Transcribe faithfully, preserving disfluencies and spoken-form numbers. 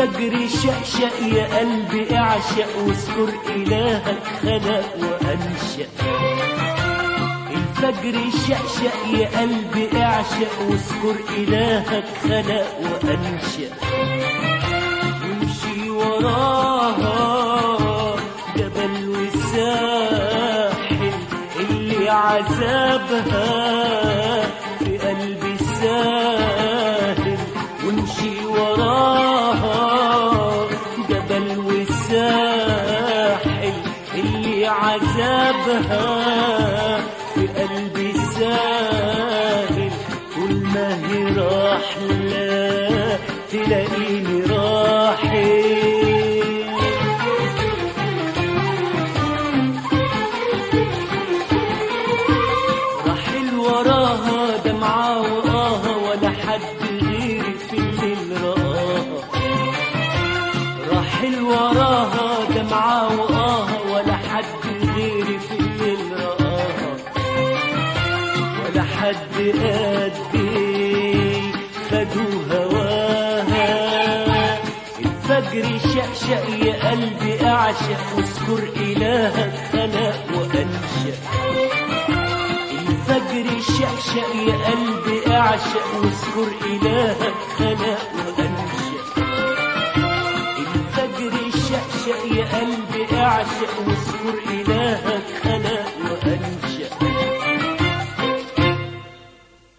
الفجر شقشق يا قلبي اعشق واذكر إلهك خلق وأنشأ. الفجر شقشق يا قلبي اعشق واذكر إلهك خلق وأنشأ. وامشي وراها جبل وساحل اللي عذابها في قلبي الساهل. وامشي وراها جبل وساحل اللي عذابها في قلبي الساهل. طول ما هي راحلة تلاقيني راحل. راحل وراها دمعة وقاها ولا حد غيري في الليل رآها. راحل وراها دمعة وقاها ولا حد غيري في الليل رآها. ولا حد قدي خدوا هواها. الفجر شقشق يا قلبي اعشق واذكر إلهك خلق وأنشأ. الفجر شقشق يا قلبي اعشق واذكر إلهك خلق وأنشأ. الفجر شقشق يا قلبي اعشق واذكر إلهك